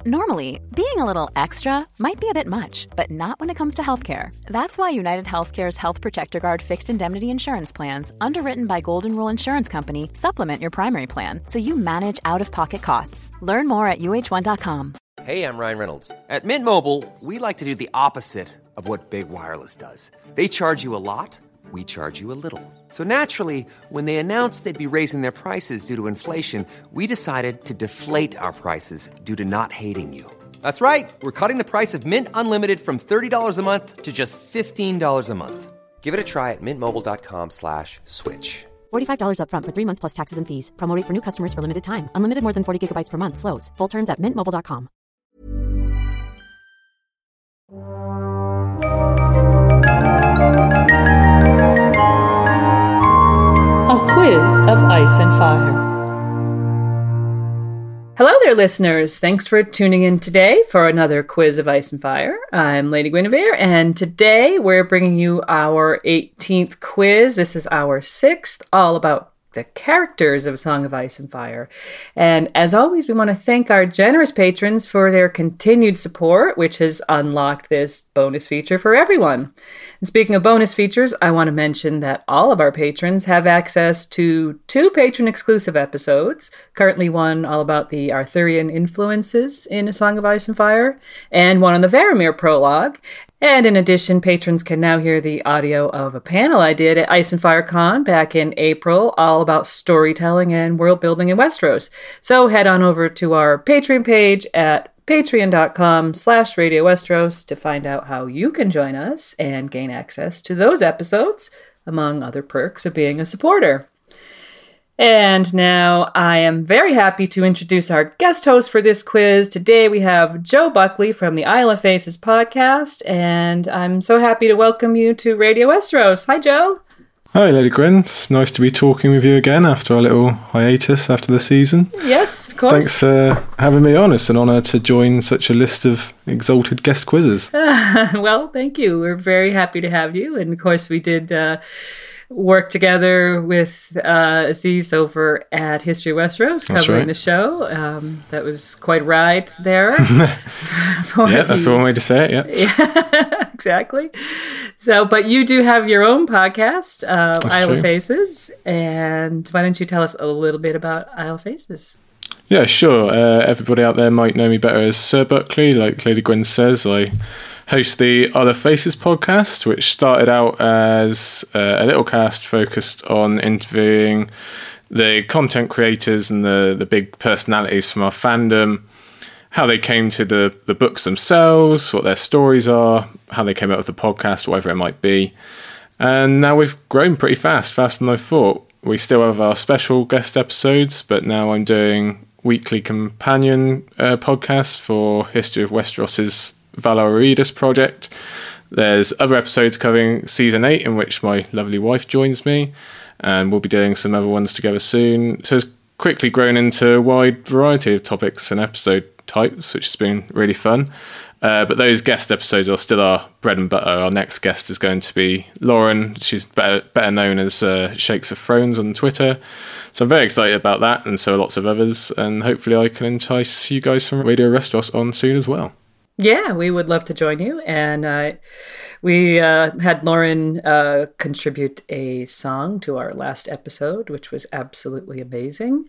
Normally, being a little extra might be a bit much, but not when it comes to healthcare. That's why United Healthcare's Health Protector Guard fixed indemnity insurance plans, underwritten by Golden Rule Insurance Company, supplement your primary plan so you manage out-of-pocket costs. Learn more at uh1.com. Hey, I'm Ryan Reynolds. At Mint Mobile, we like to do the opposite of what Big Wireless does. They charge you a lot, we charge you a little. So naturally, when they announced they'd be raising their prices due to inflation, we decided to deflate our prices due to not hating you. That's right. We're cutting the price of Mint Unlimited from $30 a month to just $15 a month. Give it a try at mintmobile.com/switch. $45 up front for 3 months plus taxes and fees. Promo rate for new customers for limited time. Unlimited more than 40 gigabytes per month. Slows full terms at mintmobile.com. A quiz of ice and fire. Hello there, listeners. Thanks for tuning in today for another quiz of ice and fire. I'm Lady Guinevere, and today we're bringing you our 18th quiz. This is our 6th, all about the characters of Song of Ice and Fire. And as always, we want to thank our generous patrons for their continued support, which has unlocked this bonus feature for everyone. And speaking of bonus features, I want to mention that all of our patrons have access to 2 patron-exclusive episodes, currently one all about the Arthurian influences in A Song of Ice and Fire, and one on the Varamir prologue. And in addition, patrons can now hear the audio of a panel I did at Ice and Fire Con back in April, all about storytelling and world building in Westeros. So head on over to our Patreon page at patreon.com/Radio Westeros to find out how you can join us and gain access to those episodes, among other perks of being a supporter. And now I am very happy to introduce our guest host for this quiz. Today we have Joe Buckley from the Isle of Faces podcast, and I'm so happy to welcome you to Radio Westeros. Hi, Joe. Hi, Lady Gwen. It's nice to be talking with you again after our little hiatus after the season. Yes, of course. Thanks for having me on. It's an honour to join such a list of exalted guest quizzes. Well, thank you. We're very happy to have you. And of course, we did work together with Aziz over at History Westeros, covering the show. That was quite a ride there. Yeah, that's the one way to say it, yeah. Yeah, exactly. So, but you do have your own podcast, Isle of Faces, and why don't you tell us a little bit about Isle of Faces? Yeah, sure. Everybody out there might know me better as Sir Buckley, like Lady Gwen says. I host the Isle of Faces podcast, which started out as a little cast focused on interviewing the content creators and the big personalities from our fandom, how they came to the books themselves, what their stories are, how they came out with the podcast, whatever it might be. And now we've grown pretty faster than I thought. We still have our special guest episodes, but now I'm doing weekly companion podcasts for History of Westeros's Valar Eredis project. There's other episodes covering season 8 in which my lovely wife joins me, and we'll be doing some other ones together soon. So it's quickly grown into a wide variety of topics and episode types, which has been really fun. But those guest episodes are still our bread and butter. Our next guest is going to be Lauren. She's better known as Shakes of Thrones on Twitter. So I'm very excited about that, and so are lots of others. And hopefully I can entice you guys from Radio Westeros on soon as well. Yeah, we would love to join you. And we had Lauren contribute a song to our last episode, which was absolutely amazing.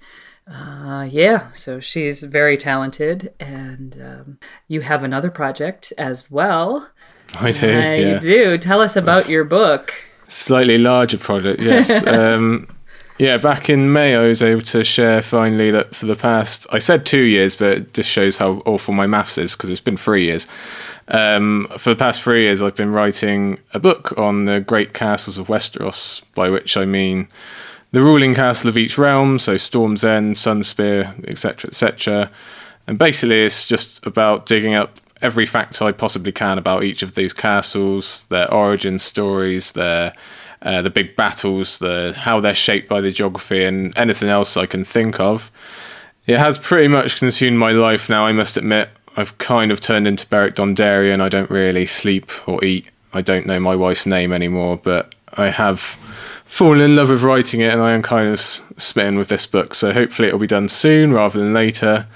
So she's very talented. And you have another project as well. I do, yeah. You do. Tell us about your book. Slightly larger project, yes. Yeah, back in May, I was able to share finally that for the past, I said 2 years, but it just shows how awful my maths is because it's been 3 years. For the past 3 years, I've been writing a book on the great castles of Westeros, by which I mean the ruling castle of each realm, so Storm's End, Sunspear, etc., etc. And basically, it's just about digging up every fact I possibly can about each of these castles, their origin stories, the big battles, how they're shaped by the geography, and anything else I can think of. It has pretty much consumed my life now, I must admit. I've kind of turned into Beric Dondarrion. I don't really sleep or eat. I don't know my wife's name anymore, but I have fallen in love with writing it, and I am kind of smitten with this book. So hopefully it'll be done soon rather than later.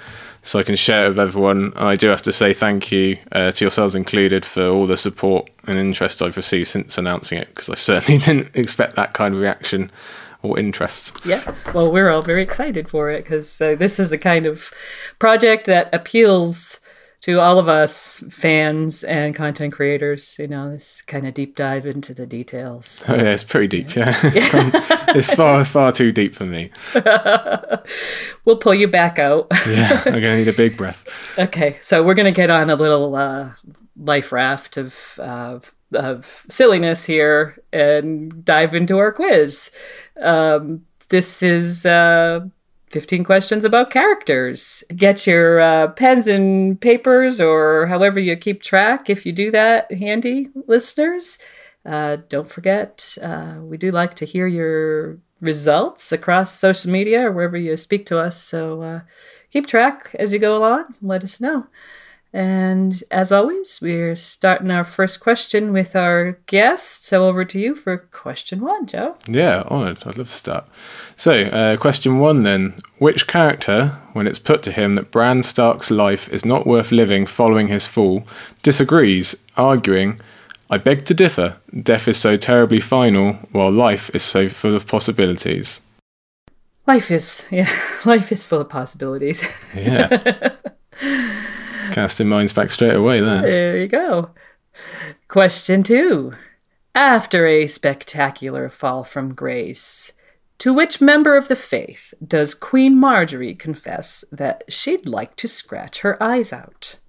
so I can share it with everyone. And I do have to say thank you to yourselves included for all the support and interest I've received since announcing it, because I certainly didn't expect that kind of reaction or interest. Yeah, well, we're all very excited for it, because this is the kind of project that appeals to all of us fans and content creators. This kind of deep dive into the details. Oh, yeah, it's pretty deep, yeah. It's far, far too deep for me. We'll pull you back out. Yeah, I'm going to need a big breath. Okay, so we're going to get on a little life raft of silliness here and dive into our quiz. This is 15 questions about characters. Get your pens and papers, or however you keep track, if you do that, handy, listeners. Don't forget, we do like to hear your results across social media or wherever you speak to us. So keep track as you go along. Let us know. And as always, we're starting our first question with our guest. So over to you for question 1, Joe. Yeah, honoured. I'd love to start. So, question 1 then. Which character, when it's put to him that Bran Stark's life is not worth living following his fall, disagrees, arguing, "I beg to differ. Death is so terribly final, while life is so full of possibilities." Life is full of possibilities. Yeah. Casting minds back straight away there. There you go. Question 2. After a spectacular fall from grace, to which member of the faith does Queen Marjorie confess that she'd like to scratch her eyes out?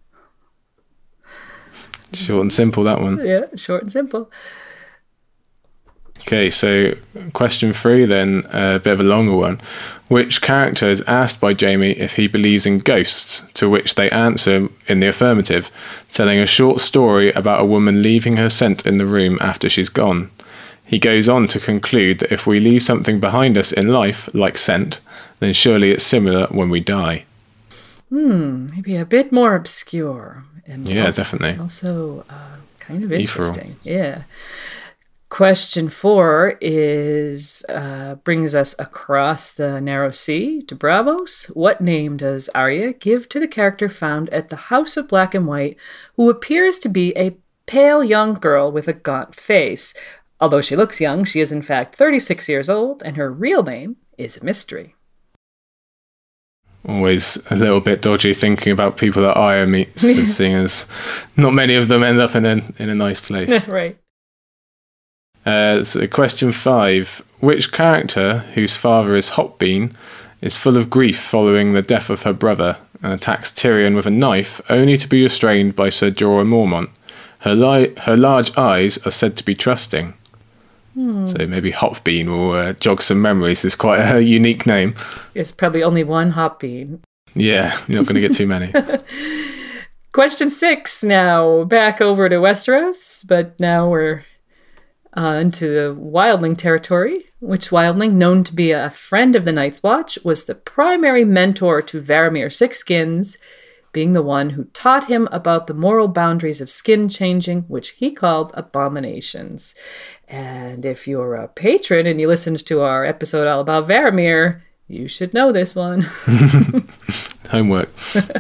Short and simple, that one. Yeah, short and simple. Okay, so question 3 then, a bit of a longer one. Which character is asked by Jaime if he believes in ghosts, to which they answer in the affirmative, telling a short story about a woman leaving her scent in the room after she's gone. He goes on to conclude that if we leave something behind us in life, like scent, then surely it's similar when we die. Maybe a bit more obscure. And yeah, definitely. Also kind of interesting. Yeah. Question 4 is brings us across the narrow sea to Braavos. What name does Arya give to the character found at the House of Black and White, who appears to be a pale young girl with a gaunt face? Although she looks young, she is in fact 36 years old, and her real name is a mystery. Always a little bit dodgy thinking about people that Arya meets, seeing as not many of them end up in a nice place. Right. So question 5. Which character, whose father is Hotbean, is full of grief following the death of her brother and attacks Tyrion with a knife, only to be restrained by Ser Jorah Mormont? Her large eyes are said to be trusting. So maybe Hotbean will jog some memories. It's quite a unique name. It's probably only one Hotbean. Yeah, you're not going to get too many. Question 6 now. Back over to Westeros, but now we're into the Wildling territory. Which Wildling, known to be a friend of the Night's Watch, was the primary mentor to Varamir Sixskins, being the one who taught him about the moral boundaries of skin changing, which he called abominations. And if you're a patron and you listened to our episode all about Varamir, you should know this one. Homework.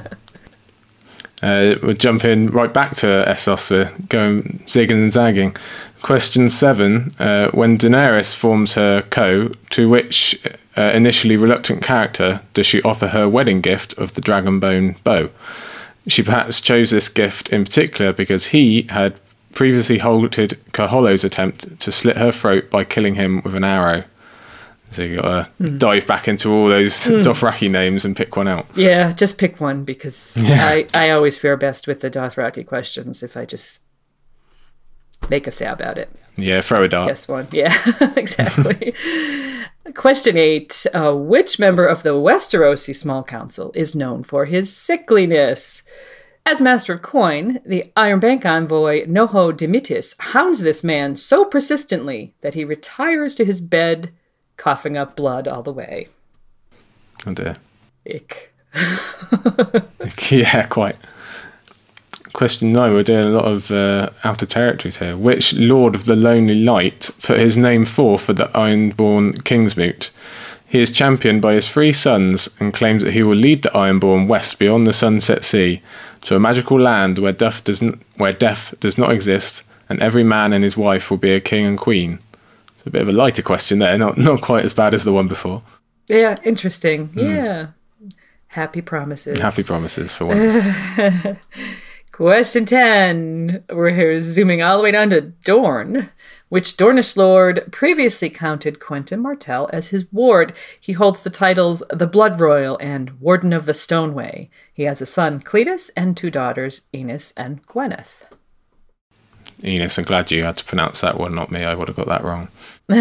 We'll jump in right back to Essos. We're going zigging and zagging. Question 7. When Daenerys forms her co, to which initially reluctant character does she offer her wedding gift of the Dragonbone bow? She perhaps chose this gift in particular because he had previously halted Kaholo's attempt to slit her throat by killing him with an arrow. So you got to dive back into all those Dothraki names and pick one out. Yeah, just pick one, because I always fare best with the Dothraki questions if I just make a stab at it. Yeah, throw a dart. Guess one. Yeah, exactly. Question 8. Which member of the Westerosi Small Council is known for his sickliness? As Master of Coin, the Iron Bank envoy Noho Dimitis hounds this man so persistently that he retires to his bed, coughing up blood all the way. Oh dear. Ick. Yeah, quite. Question 9. We're doing a lot of outer territories here. Which Lord of the Lonely Light put his name forth for the Ironborn Kingsmoot? He is championed by his 3 sons and claims that he will lead the Ironborn west beyond the Sunset Sea to a magical land where death does not exist, and every man and his wife will be a king and queen. It's a bit of a lighter question there, not quite as bad as the one before. Yeah, interesting. Yeah. Happy promises. Happy promises for once. Question 10. We're zooming all the way down to Dorne. Which Dornish lord previously counted Quentyn Martell as his ward? He holds the titles the Blood Royal and Warden of the Stoneway. He has a son, Cletus, and 2 daughters, Enis and Gwyneth. Enis, I'm glad you had to pronounce that one, not me. I would have got that wrong.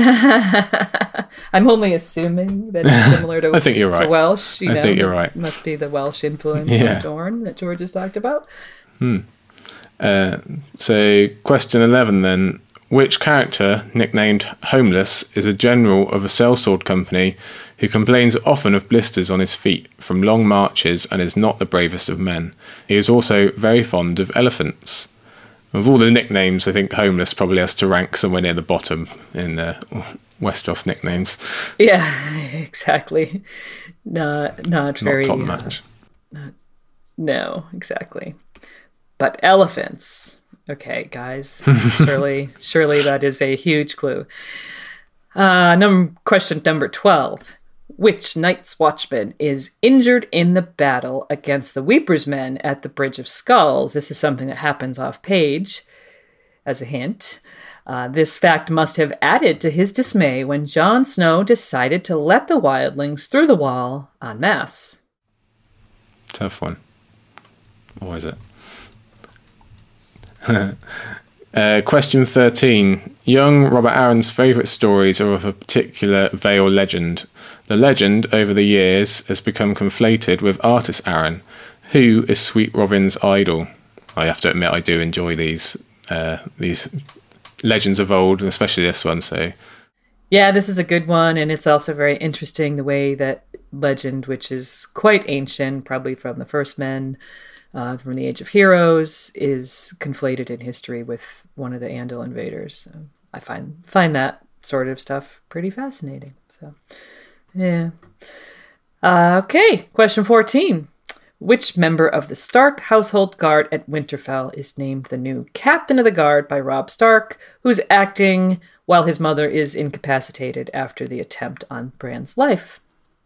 I'm only assuming that it's similar to, I think you're right. to Welsh. I think you're right. It must be the Welsh influence on Dorne that George has talked about. So, question 11 then. Which character, nicknamed Homeless, is a general of a sellsword company who complains often of blisters on his feet from long marches and is not the bravest of men? He is also very fond of elephants. Of all the nicknames, I think Homeless probably has to rank somewhere near the bottom in Westeros nicknames. Yeah, exactly. Not very top match. No, exactly. But elephants. Okay, guys. Surely that is a huge clue. Question number 12. Which Night's Watchman is injured in the battle against the Weeper's men at the Bridge of Skulls? This is something that happens off page, as a hint. This fact must have added to his dismay when Jon Snow decided to let the wildlings through the wall en masse. Tough one. Or is it? Question 13. Young Robert Arryn's favourite stories are of a particular Vale legend. The legend, over the years, has become conflated with Artus Arryn, who is Sweet Robin's idol. I have to admit, I do enjoy these legends of old, and especially this one. So, yeah, this is a good one, and it's also very interesting the way that legend, which is quite ancient, probably from the First Men, from the Age of Heroes, is conflated in history with one of the Andal invaders. So I find that sort of stuff pretty fascinating. So, yeah. Okay, question 14. Which member of the Stark household guard at Winterfell is named the new captain of the guard by Robb Stark, who's acting while his mother is incapacitated after the attempt on Bran's life?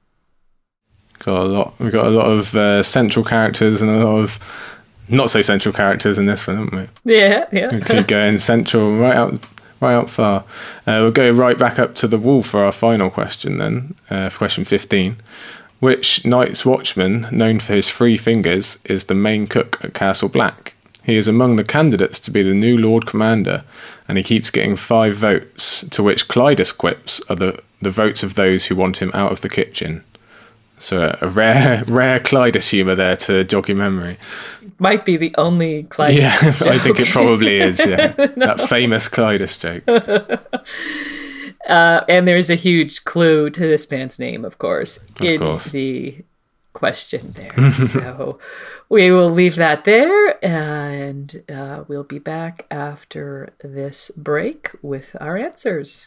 We've got a lot of central characters and a lot of not so central characters in this one, haven't we? Yeah. We keep going central right out far. We'll go right back up to the wall for our final question then, for question 15. Which Night's Watchman, known for his 3 fingers, is the main cook at Castle Black? He is among the candidates to be the new Lord Commander, and he keeps getting 5 votes, to which Clydas quips are the votes of those who want him out of the kitchen. So a rare Clydas humour there to jog your memory. Might be the only Clydas joke. I think it probably is, yeah. No. That famous Clydas joke. And there's a huge clue to this man's name, of course, in the question there. So we will leave that there, and we'll be back after this break with our answers.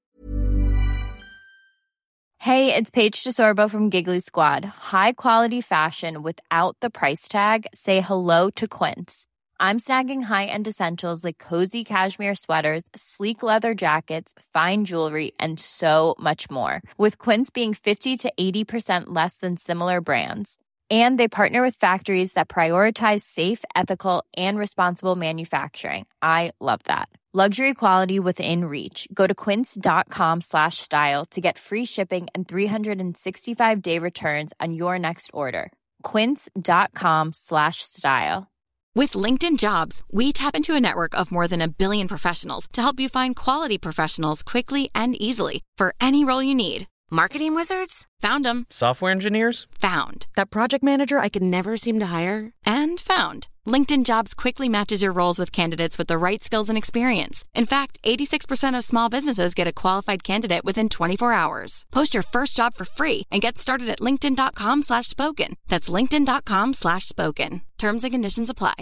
Hey, it's Paige DeSorbo from Giggly Squad. High quality fashion without the price tag. Say hello to Quince. I'm snagging high-end essentials like cozy cashmere sweaters, sleek leather jackets, fine jewelry, and so much more. With Quince being 50 to 80% less than similar brands. And they partner with factories that prioritize safe, ethical, and responsible manufacturing. I love that. Luxury quality within reach. Go to quince.com/style to get free shipping and 365-day returns on your next order. Quince.com/style. With LinkedIn Jobs, we tap into a network of more than 1 billion professionals to help you find quality professionals quickly and easily for any role you need. Marketing wizards? Found them. Software engineers? Found. That project manager I could never seem to hire? And found. LinkedIn Jobs quickly matches your roles with candidates with the right skills and experience. In fact, 86% of small businesses get a qualified candidate within 24 hours. Post your first job for free and get started at linkedin.com/spoken. That's linkedin.com/spoken. Terms and conditions apply.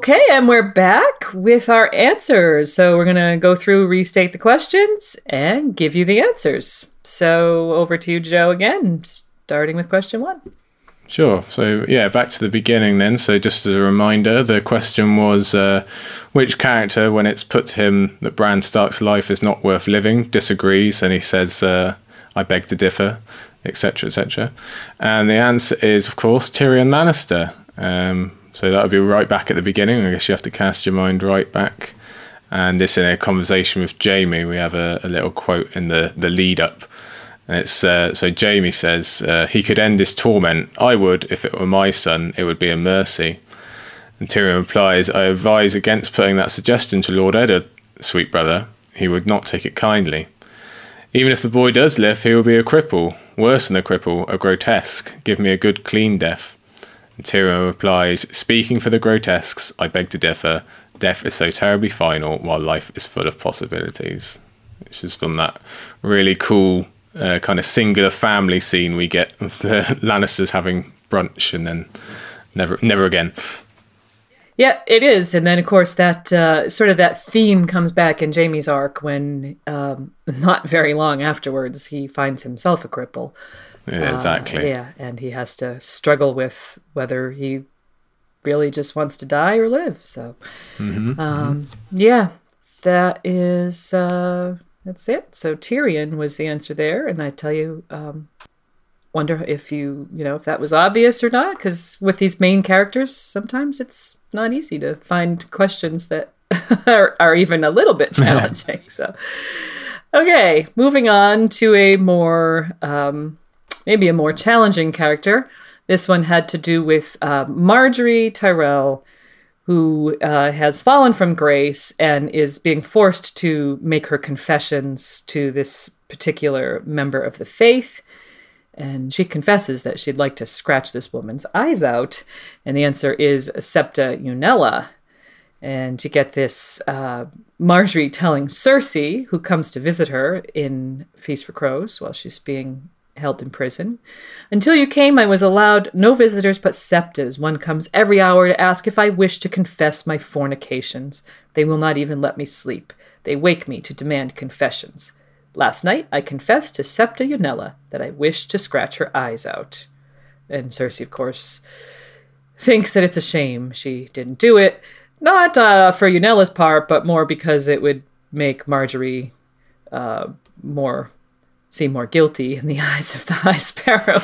Okay, and we're back with our answers. So we're going to go through, restate the questions, and give you the answers. So over to you, Joe, again, starting with question 1. Sure. So, yeah, back to the beginning then. So just as a reminder, the question was, which character, when it's put to him that Bran Stark's life is not worth living, disagrees, and he says, I beg to differ, etc., etc. And the answer is, of course, Tyrion Lannister. So that would be right back at the beginning. I guess you have to cast your mind right back. And this in a conversation with Jaime. We have a little quote in the lead up. And it's so Jaime says, he could end his torment. I would, if it were my son, it would be a mercy. And Tyrion replies, I advise against putting that suggestion to Lord Eddard, sweet brother. He would not take it kindly. Even if the boy does live, he will be a cripple. Worse than a cripple, a grotesque. Give me a good clean death. And Tyrion replies, speaking for the grotesques, I beg to differ. Death is so terribly final, while life is full of possibilities. It's just on that really cool kind of singular family scene we get of the Lannisters having brunch and then never again. Yeah, it is. And then, of course, that sort of that theme comes back in Jaime's arc when not very long afterwards, he finds himself a cripple. Yeah, exactly. Yeah, and he has to struggle with whether he really just wants to die or live. So, yeah, that is, that's it. So Tyrion was the answer there. And I tell you, wonder if if that was obvious or not, because with these main characters, sometimes it's not easy to find questions that are even a little bit challenging. So, okay, moving on to a more, maybe a more challenging character. This one had to do with Margaery Tyrell, who has fallen from grace and is being forced to make her confessions to this particular member of the faith. And she confesses that she'd like to scratch this woman's eyes out. And the answer is Septa Unella. And you get this Margaery telling Cersei, who comes to visit her in Feast for Crows while she's being held in prison. Until you came, I was allowed no visitors but Septas. One comes every hour to ask if I wish to confess my fornications. They will not even let me sleep. They wake me to demand confessions. Last night, I confessed to Septa Unella that I wished to scratch her eyes out. And Cersei, of course, thinks that it's a shame she didn't do it. Not for Unella's part, but more because it would make Margaery seem more guilty in the eyes of the High Sparrow.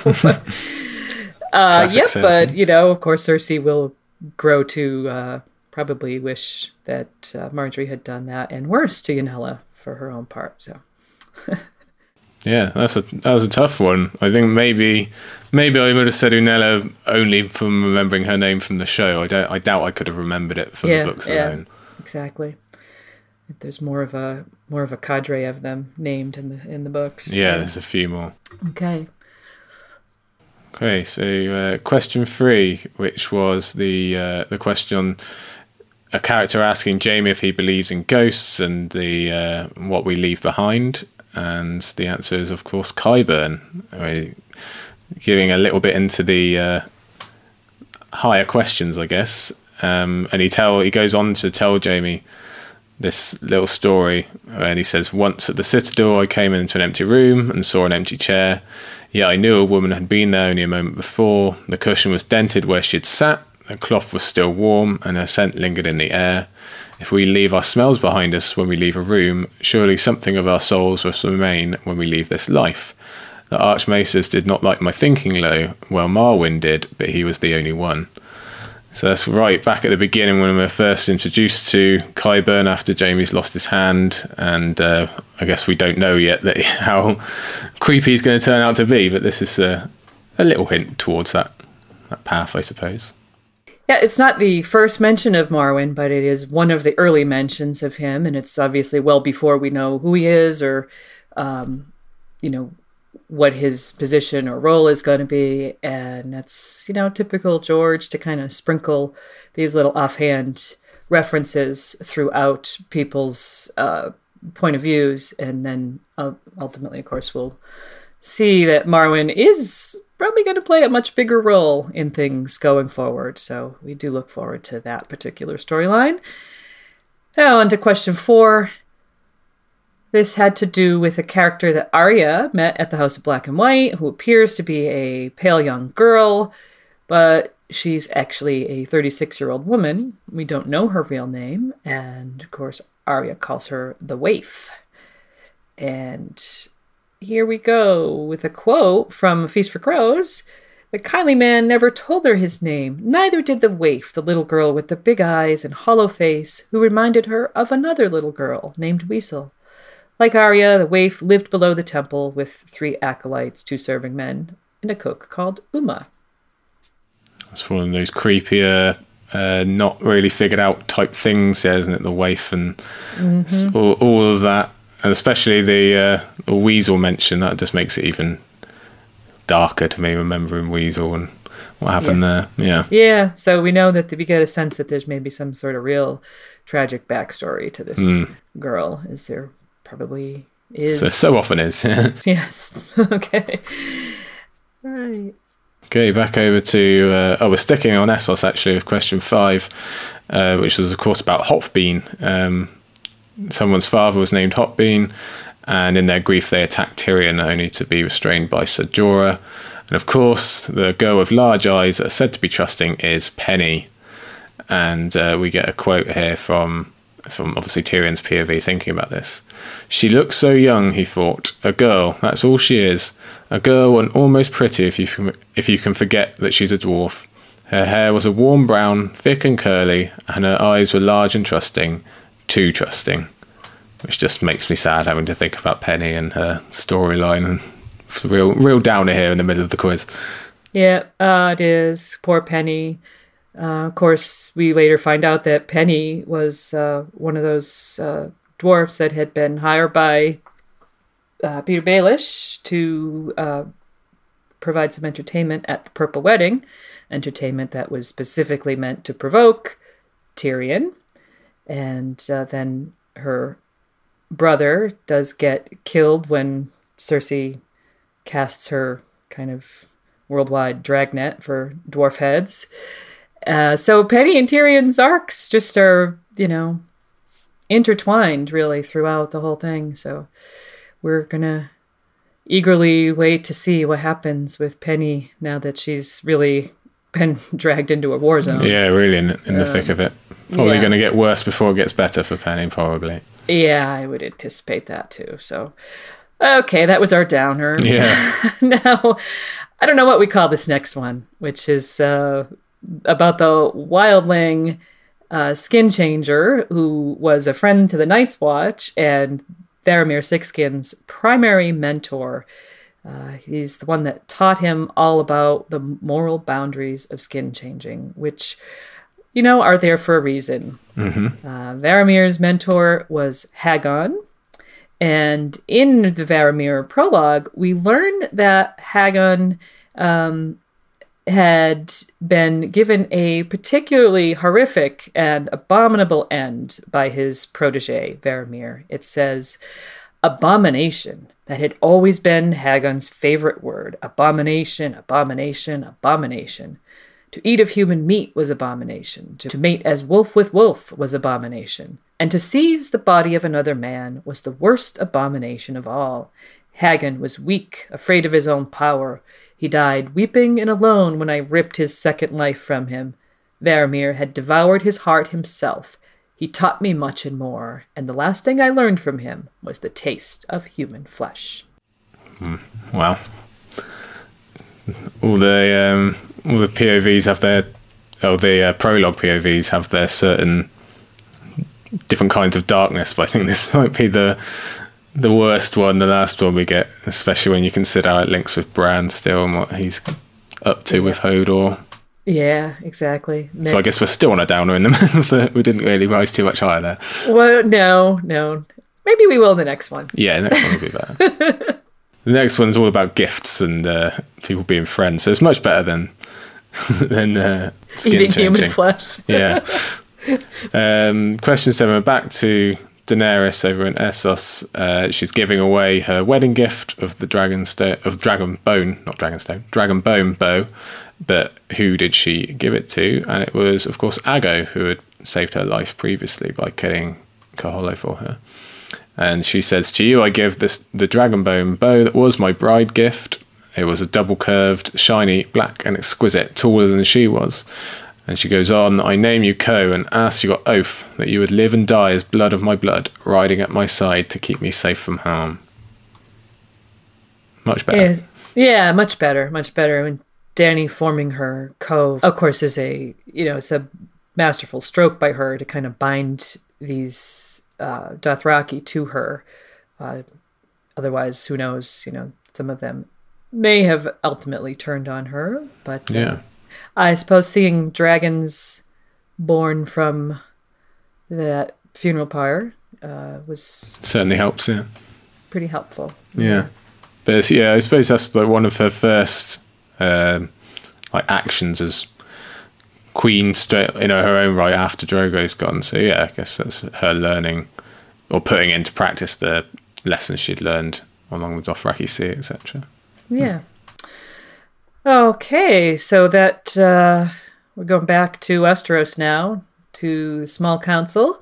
But, of course, Cersei will grow to probably wish that Margaery had done that and worse to Unella for her own part, so... Yeah, that was a tough one. I think maybe I would have said Unella only from remembering her name from the show. I doubt I could have remembered it from the books alone. Exactly. There's more of a cadre of them named in the books. Yeah, there's a few more. Okay. Okay, so question 3, which was the question on a character asking Jaime if he believes in ghosts and the what we leave behind. And the answer is, of course, Qyburn. Giving a little bit into the higher questions, I guess. And he goes on to tell Jaime this little story. And he says, once at the Citadel, I came into an empty room and saw an empty chair. Yet I knew a woman had been there only a moment before. The cushion was dented where she had sat. The cloth was still warm, and her scent lingered in the air. If we leave our smells behind us when we leave a room, surely something of our souls must remain when we leave this life. The Archmaesters did not like my thinking low. Well, Marwyn did, but he was the only one. So that's right back at the beginning when we were first introduced to Qyburn after Jaime's lost his hand, and I guess we don't know yet how creepy he's going to turn out to be, but this is a little hint towards that path, I suppose. Yeah, it's not the first mention of Marwyn, but it is one of the early mentions of him, and it's obviously well before we know who he is or, what his position or role is going to be. And that's, typical George to kind of sprinkle these little offhand references throughout people's point of views. And then ultimately, of course, we'll see that Marwyn is probably going to play a much bigger role in things going forward. So we do look forward to that particular storyline. Now on to question 4. This had to do with a character that Arya met at the House of Black and White, who appears to be a pale young girl, but she's actually a 36-year-old woman. We don't know her real name, and of course Arya calls her the Waif. And here we go with a quote from A Feast for Crows. The kindly man never told her his name, neither did the waif, the little girl with the big eyes and hollow face, who reminded her of another little girl named Weasel. Like Arya, the waif lived below the temple with 3 acolytes, 2 serving men, and a cook called Uma. That's one of those creepier, not really figured out type things, isn't it? The waif and all of that. And especially the Weasel mention, that just makes it even darker to me, remembering Weasel and what happened there. Yeah, so we know that we get a sense that there's maybe some sort of real tragic backstory to this girl, as there probably is. So often is. Yes. Okay. Right. Okay, back over to... we're sticking on Essos, actually, with question 5, which was, of course, about Hotbean. Someone's father was named Hotbean, and in their grief they attacked Tyrion, only to be restrained by Ser Jorah. And of course, the girl with large eyes that are said to be trusting is Penny. And we get a quote here from obviously Tyrion's POV thinking about this. She looks so young, he thought. A girl, that's all she is. A girl and almost pretty if you can forget that she's a dwarf. Her hair was a warm brown, thick and curly, and her eyes were large and trusting. Too trusting. Which just makes me sad having to think about Penny and her storyline. And real downer here in the middle of the quiz. Yeah, it is. Poor Penny. Of course, we later find out that Penny was one of those dwarfs that had been hired by Peter Baelish to provide some entertainment at the Purple Wedding. Entertainment that was specifically meant to provoke Tyrion. And then her brother does get killed when Cersei casts her kind of worldwide dragnet for dwarf heads. So Penny and Tyrion's arcs just are, intertwined really throughout the whole thing. So we're going to eagerly wait to see what happens with Penny now that she's really been dragged into a war zone. Yeah, really in the thick of it. Probably going to get worse before it gets better for Penny, probably. Yeah, I would anticipate that too. So, okay, that was our downer. Yeah. Now, I don't know what we call this next one, which is about the wildling skin changer who was a friend to the Night's Watch and Varamir Sixskin's primary mentor. He's the one that taught him all about the moral boundaries of skin changing, which, are there for a reason. Varamir's mentor was Hagon. And in the Varamir prologue, we learn that Hagon had been given a particularly horrific and abominable end by his protege, Varamir. It says, abomination. That had always been Hagon's favorite word. Abomination, abomination, abomination. To eat of human meat was abomination. To mate as wolf with wolf was abomination. And to seize the body of another man was the worst abomination of all. Hagon was weak, afraid of his own power. He died weeping and alone when I ripped his second life from him. Varamir had devoured his heart himself. He taught me much and more, and the last thing I learned from him was the taste of human flesh. Wow. All the POVs have the prologue POVs have their certain different kinds of darkness, but I think this might be the worst one, the last one we get, especially when you consider how it links with Bran still and what he's up to with Hodor. Yeah, exactly. Next. So I guess we're still on a downer in the middle. We didn't really rise too much higher there. Well, no. Maybe we will in the next one. Yeah, the next one will be better. The next one's all about gifts and people being friends, so it's much better than skin eating changing. Human flesh. Yeah. Question 7, back to Daenerys over in Essos, she's giving away her wedding gift of the dragon bone bow. But who did she give it to? And it was, of course, Aggo, who had saved her life previously by killing Kaholo for her. And she says, "To you I give the dragonbone bow that was my bride gift. It was a double-curved, shiny, black and exquisite, taller than she was." And she goes on, "I name you Co and ask your oath that you would live and die as blood of my blood, riding at my side to keep me safe from harm." Much better. Yeah, much better. Much better. And Dany forming her Co, of course, is it's a masterful stroke by her to kind of bind these Dothraki to her. Otherwise, who knows, some of them may have ultimately turned on her. But I suppose seeing dragons born from that funeral pyre was... Certainly helps, yeah. Pretty helpful. Yeah. But I suppose that's like one of her first actions as queen, straight her own right after Drogo's gone. So yeah, I guess that's her learning or putting into practice the lessons she'd learned along the Dothraki Sea, etc. Yeah. Okay, so that we're going back to Westeros now, to the Small Council.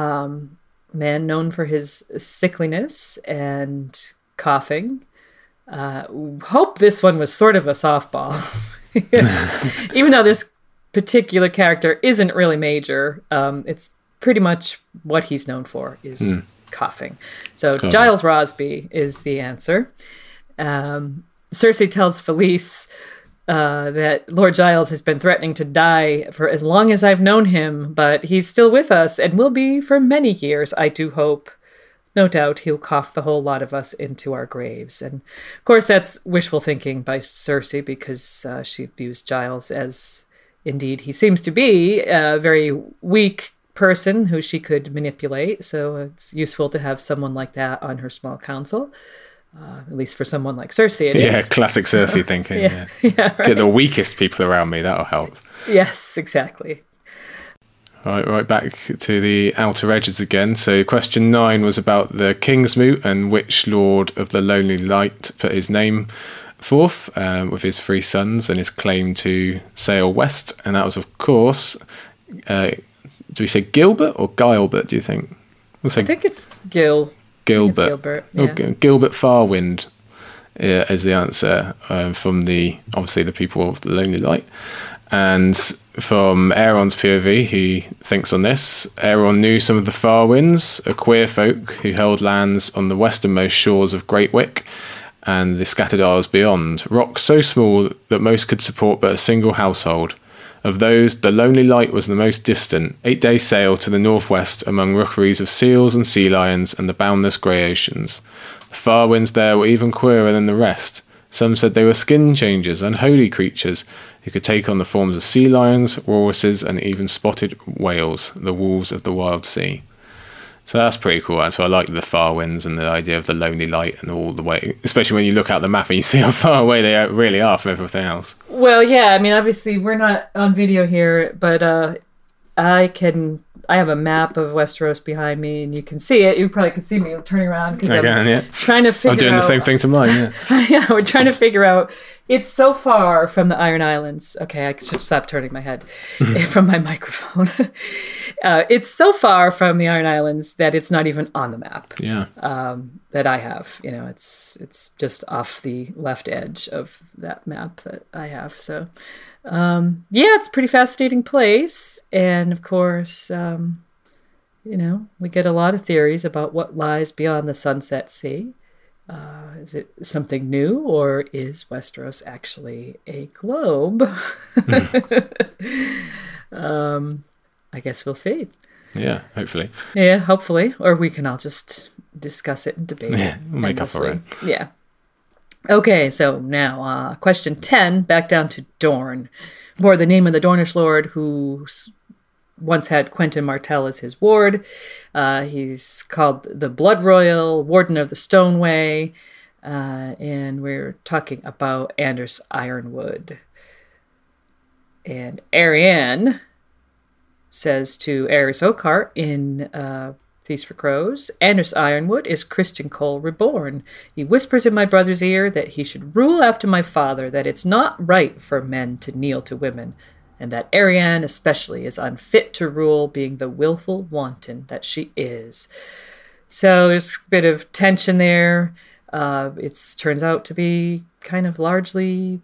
Man known for his sickliness and coughing. Hope this one was sort of a softball. Even though this particular character isn't really major, it's pretty much what he's known for is coughing. So Giles Rosby is the answer. Cersei tells Felice that Lord Giles has been threatening to die for as long as I've known him, but he's still with us and will be for many years, I do hope. No doubt he'll cough the whole lot of us into our graves. And of course, that's wishful thinking by Cersei because she views Giles as, indeed, he seems to be a very weak person who she could manipulate. So it's useful to have someone like that on her small council. At least for someone like Cersei, it is. Yeah, classic Cersei thinking. Yeah, right. Get the weakest people around me, that'll help. Yes, exactly. Right back to the outer edges again. So question 9 was about the Kingsmoot and which Lord of the Lonely Light put his name forth with his 3 sons and his claim to sail west. And that was, of course, do we say Gilbert or Gilbert, do you think? I think it's Gilbert. Gilbert. Yeah. Gilbert Farwind is the answer from obviously the people of the Lonely Light. And from Aeron's POV, he thinks on this, Aeron knew some of the Farwinds, a queer folk who held lands on the westernmost shores of Great Wick and the scattered isles beyond, rocks so small that most could support but a single household. Of those, the Lonely Light was the most distant, 8-day sail to the northwest among rookeries of seals and sea lions and the boundless grey oceans. The Farwinds there were even queerer than the rest. Some said they were skin changers, unholy creatures who could take on the forms of sea lions, walruses, and even spotted whales, the wolves of the wild sea. So that's pretty cool. So I like the Farwinds and the idea of the Lonely Light and all the way, especially when you look at the map and you see how far away they really are from everything else. Well, yeah, I mean, obviously we're not on video here, but I have a map of Westeros behind me, and you can see it. You probably can see me turning around because trying to figure out... I'm doing the same thing to mine, yeah. Yeah, we're trying to figure out... It's so far from the Iron Islands. Okay, I should stop turning my head from my microphone. It's so far from the Iron Islands that it's not even on the map. Yeah. That I have. It's just off the left edge of that map that I have. So, it's a pretty fascinating place. And of course, we get a lot of theories about what lies beyond the Sunset Sea. Is it something new, or is Westeros actually a globe? I guess we'll see. Yeah, hopefully. Yeah, hopefully. Or we can all just discuss it and debate it. Yeah, we'll make up for it. Yeah. Okay, so now question 10, back down to Dorne. For the name of the Dornish lord who once had Quentyn Martell as his ward. He's called the Blood Royal, Warden of the Stoneway, and we're talking about Anders Ironwood. And Arianne says to Aerys Oakheart in Feast for Crows. Anders Ironwood is Christian Cole reborn. He whispers in my brother's ear that he should rule after my father, that it's not right for men to kneel to women, and that Arianne especially is unfit to rule, being the willful wanton that she is. So there's a bit of tension there. It turns out to be kind of largely,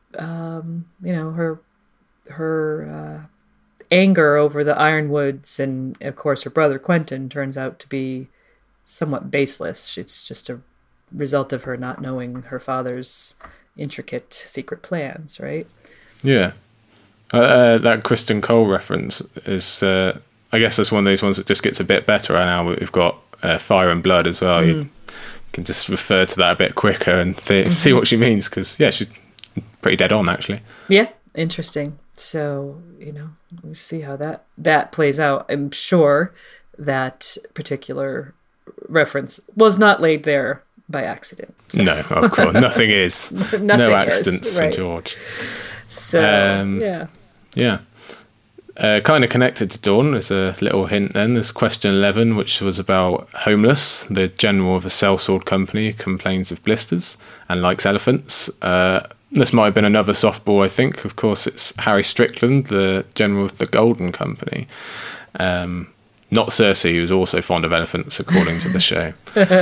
her anger over the Ironwoods and, of course, her brother Quentyn turns out to be somewhat baseless. It's just a result of her not knowing her father's intricate secret plans, right? Yeah. That Kristen Cole reference is, I guess that's one of those ones that just gets a bit better now. We've got Fire and Blood as well. You can just refer to that a bit quicker and see what she means, because, yeah, she's pretty dead on, actually. Yeah, interesting. So, we'll see how that plays out. I'm sure that particular reference was not laid there by accident. So. No, of course. Nothing is. No accidents right. for George. So, yeah. Yeah. Kind of connected to Dawn, there's a little hint then. There's question 11, which was about Homeless. The general of a sellsword company complains of blisters and likes elephants. This might have been another softball, I think. Of course, it's Harry Strickland, the general of the Golden Company. Not Cersei, who's also fond of elephants, according to the show.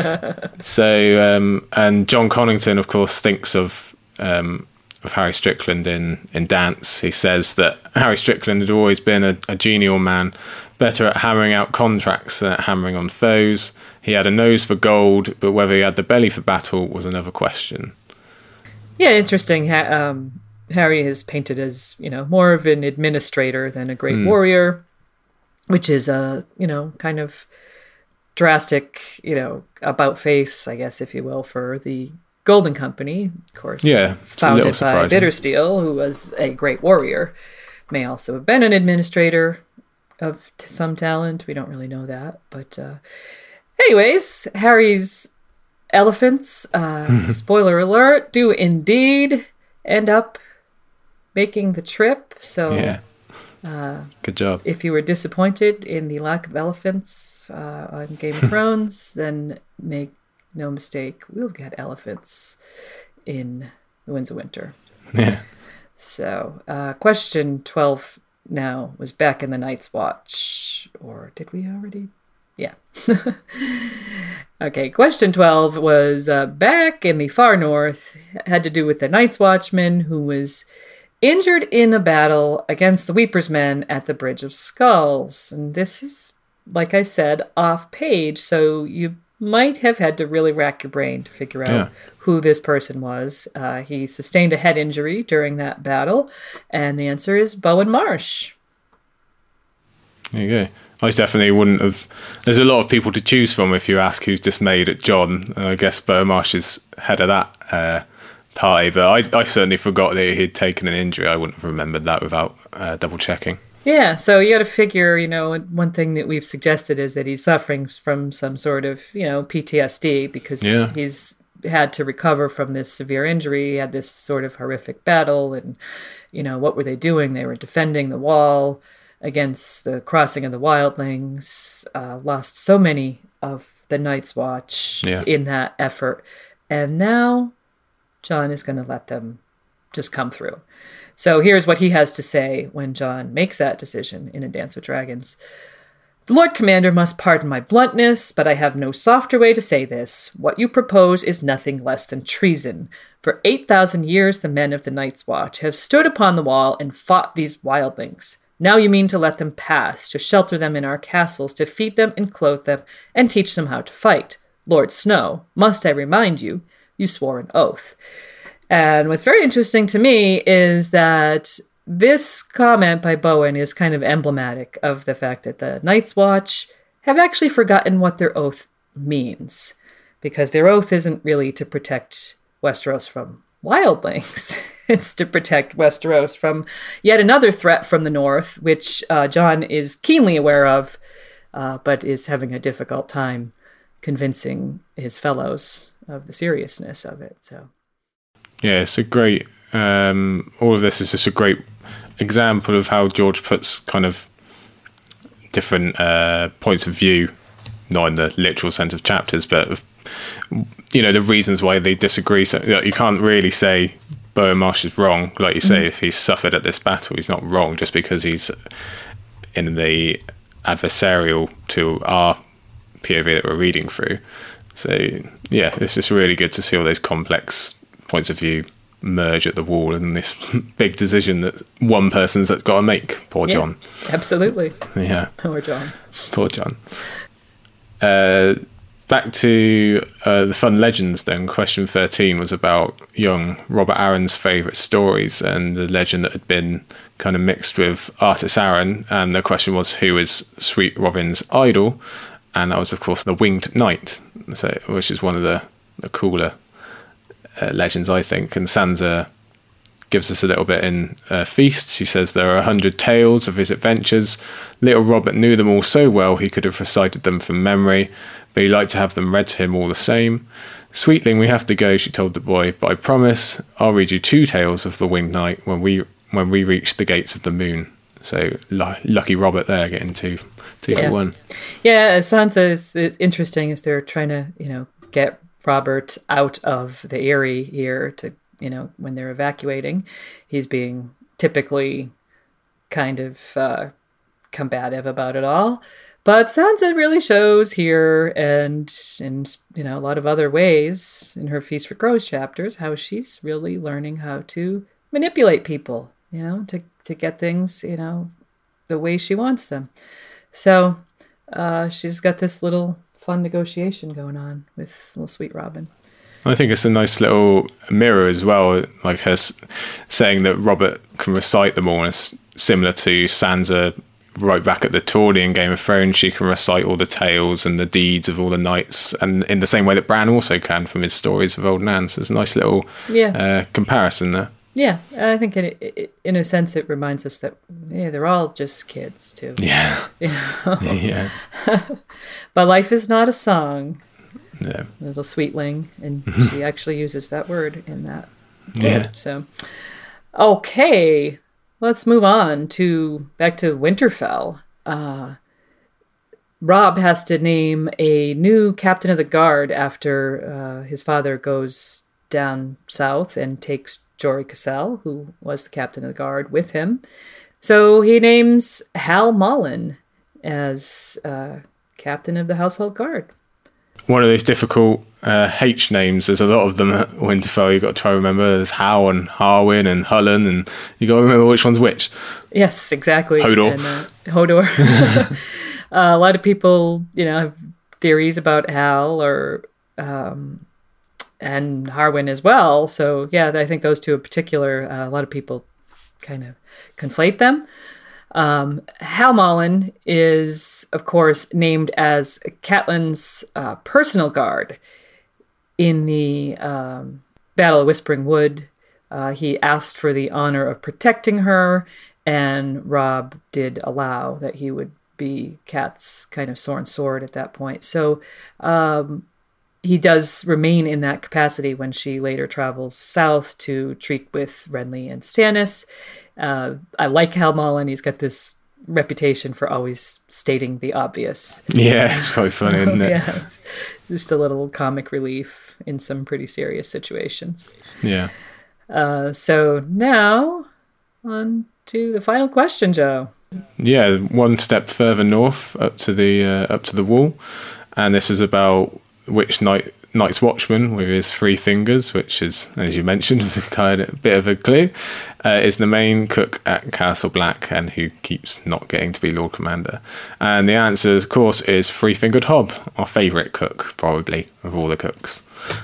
So, and John Connington, of course, thinks of Harry Strickland in Dance. He says that Harry Strickland had always been a genial man, better at hammering out contracts than at hammering on foes. He had a nose for gold, but whether he had the belly for battle was another question. Yeah, interesting. Harry is painted as, more of an administrator than a great warrior, which is a, kind of drastic, about face, I guess, if you will, for the Golden Company, of course. Yeah, founded by Bittersteel, who was a great warrior. May also have been an administrator of some talent. We don't really know that. But anyways, Harry's elephants, spoiler alert, do indeed end up making the trip. So yeah. Good job. If you were disappointed in the lack of elephants on Game of Thrones, then make no mistake, we'll get elephants in The Winds of Winter. Yeah. So question 12 now was back in the Night's Watch. Or did we already? Yeah. Okay, question 12 was back in the far north. Had to do with the Night's Watchman who was injured in a battle against the Weeper's men at the Bridge of Skulls. And this is, like I said, off page, so you might have had to really rack your brain to figure out who this person was. He sustained a head injury during that battle, and the answer is Bowen Marsh. There you go. I definitely wouldn't have. There's a lot of people to choose from if you ask who's dismayed at Jon. I guess Bowen Marsh is head of that party, but I certainly forgot that he'd taken an injury. I wouldn't have remembered that without double checking. Yeah, so you got to figure, one thing that we've suggested is that he's suffering from some sort of, PTSD because he's had to recover from this severe injury. He had this sort of horrific battle, and, what were they doing? They were defending the wall against the crossing of the wildlings, lost so many of the Night's Watch in that effort. And now Jon is going to let them just come through. So here's what he has to say when Jon makes that decision in A Dance with Dragons. The Lord Commander must pardon my bluntness, but I have no softer way to say this. What you propose is nothing less than treason. For 8,000 years the men of the Night's Watch have stood upon the wall and fought these wildlings. Now you mean to let them pass, to shelter them in our castles, to feed them and clothe them, and teach them how to fight. Lord Snow, must I remind you, you swore an oath. And what's very interesting to me is that this comment by Bowen is kind of emblematic of the fact that the Night's Watch have actually forgotten what their oath means, because their oath isn't really to protect Westeros from wildlings. It's to protect Westeros from yet another threat from the north, which Jon is keenly aware of, but is having a difficult time convincing his fellows of the seriousness of it. So, yeah, it's a great. All of this is just a great example of how George puts kind of different points of view not in the literal sense of chapters, but the reasons why they disagree. So you can't really say Bowen Marsh is wrong. Like you say, if he's suffered at this battle, he's not wrong just because he's in the adversarial to our POV that we're reading through. So yeah, it's just really good to see all those complex points of view merge at the wall and this big decision that one person's got to make. Poor John. Absolutely. Yeah. Poor John. Poor John. Back to the fun legends then. Question 13 was about young Robert Arryn's favourite stories and the legend that had been kind of mixed with Artis Arryn, and the question was, who is Sweet Robin's idol? And that was, of course, the Winged Knight, which is one of the cooler legends, I think. And Sansa gives us a little bit in Feast. She says there are 100 tales of his adventures. Little Robert knew them all so well he could have recited them from memory, but he liked to have them read to him all the same. Sweetling, we have to go, she told the boy, but I promise I'll read you 2 tales of the Winged Knight when we reach the gates of the moon. So lucky Robert there getting two for one. Yeah, Sansa is interesting as they're trying to, get Robert out of the Eyrie here to, when they're evacuating. He's being typically kind of combative about it all. But Sansa really shows here and in, a lot of other ways in her Feast for Crows chapters how she's really learning how to manipulate people, to get things, the way she wants them. So she's got this little fun negotiation going on with little Sweet Robin. I think it's a nice little mirror as well, like her saying that Robert can recite them all. And it's similar to Sansa right back at the tourney in Game of Thrones. She can recite all the tales and the deeds of all the knights, and in the same way that Bran also can from his stories of Old Nan. So there's a nice little comparison there. Yeah, I think in a sense it reminds us that they're all just kids too. Yeah. Yeah. But life is not a song. Yeah. Little Sweetling, and she actually uses that word in that. Yeah. So, okay, let's move on back to Winterfell. Robb has to name a new captain of the guard after his father goes down south and takes Jory Cassell, who was the captain of the guard, with him. So he names Hal Mullen as captain of the household guard. One of those difficult H names. There's a lot of them at Winterfell. You've got to try to remember. There's Howe and Harwin and Hullen, and you got to remember which one's which. Yes, exactly. Hodor. And, Hodor. A lot of people, have theories about Hal and Harwin as well. So yeah, I think those two in particular, a lot of people kind of conflate them. Hal Mullen is, of course, named as Catelyn's personal guard in the Battle of Whispering Wood. He asked for the honor of protecting her, and Robb did allow that he would be Cat's kind of sworn sword at that point. So he does remain in that capacity when she later travels south to treat with Renly and Stannis. I like Hal Mullen. He's got this reputation for always stating the obvious. Yeah, it's quite funny, isn't it? Yeah, it's just a little comic relief in some pretty serious situations. Yeah. So now on to the final question, Joe. Yeah, one step further north up to the wall, and this is about which Night's Watchman with his 3 fingers, which is, as you mentioned, is a kind of bit of a clue, is the main cook at Castle Black and who keeps not getting to be Lord Commander. And the answer, of course, is 3-fingered Hob, our favourite cook, probably, of all the cooks.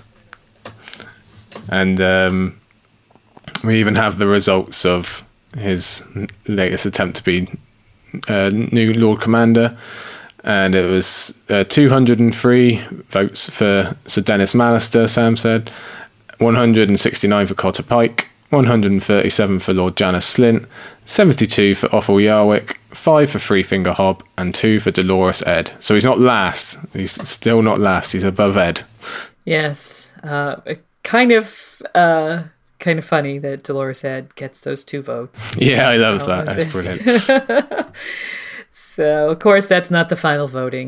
And we even have the results of his latest attempt to be new Lord Commander. And it was 203 votes for Sir Dennis Mallister, Sam said, 169 for Cotter Pike, 137 for Lord Janos Slynt, 72 for Othel Yarwick, 5 for 3-Finger Hob, and 2 for Dolorous Edd. So he's not last. He's still not last. He's above Edd. Yes. Kind of funny that Dolorous Edd gets those 2 votes. Yeah, I love that. That's brilliant. So, of course, that's not the final voting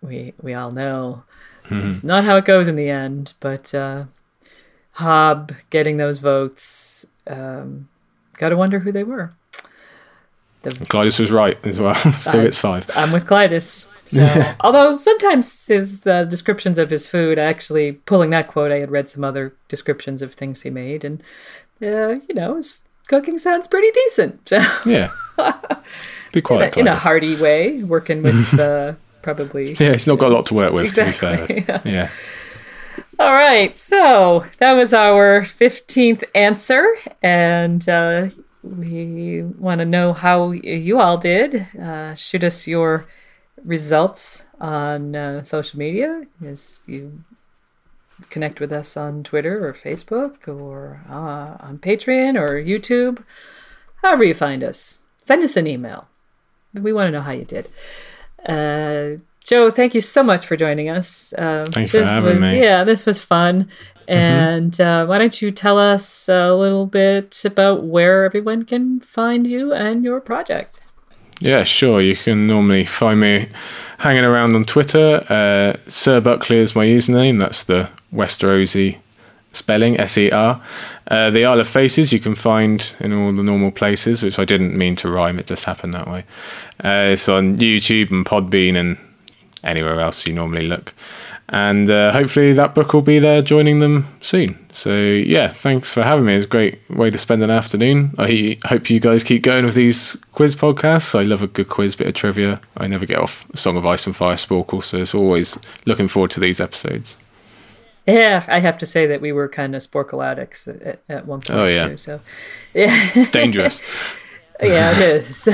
we all know it's not how it goes in the end. But Hobb getting those votes, got to wonder who they were. Clydas was right as well. Still gets 5. I'm with Clydas. So, although sometimes his descriptions of his food, actually pulling that quote, I had read some other descriptions of things he made, and his cooking sounds pretty decent. So yeah, be quiet in a hearty way, working with probably. Yeah, he's not got a lot to work with. Exactly. To be fair. Yeah. All right, so that was our 15th answer, and we want to know how you all did. Shoot us your results on social media as you connect with us on Twitter or Facebook or on Patreon or YouTube. However you find us, send us an email. We want to know how you did. Joe, thank you so much for joining us. Thank you for having me. Yeah, this was fun. And why don't you tell us a little bit about where everyone can find you and your project? Yeah, sure. You can normally find me hanging around on Twitter. Sir Buckley is my username. That's the Westerosi spelling, SER. The Isle of Faces you can find in all the normal places, which I didn't mean to rhyme. It just happened that way. It's on YouTube and Podbean and anywhere else you normally look. And hopefully that book will be there joining them soon. So yeah, thanks for having me. It's a great way to spend an afternoon. I hope you guys keep going with these quiz podcasts. I love a good quiz, bit of trivia. I never get off Song of Ice and Fire Sporkle, so it's always looking forward to these episodes. Yeah, I have to say that we were kind of Sporkle addicts at one point too. So yeah, it's dangerous. Yeah, it is.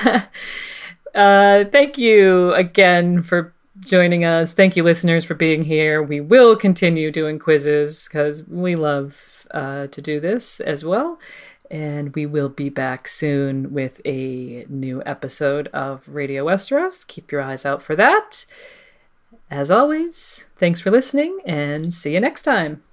Thank you again for joining us. Thank you, listeners, for being here. We will continue doing quizzes because we love to do this as well. And we will be back soon with a new episode of Radio Westeros. Keep your eyes out for that. As always, thanks for listening and see you next time.